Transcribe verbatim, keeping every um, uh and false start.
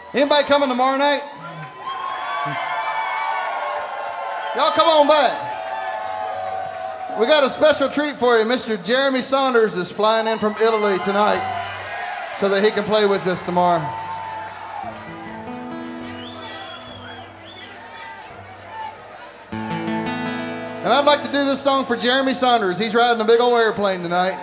Anybody coming tomorrow night? Y'all come on back. We got a special treat for you. Mister Jeremy Saunders is flying in from Italy tonight so that he can play with us tomorrow. And I'd like to do this song for Jeremy Saunders. He's riding a big old airplane tonight.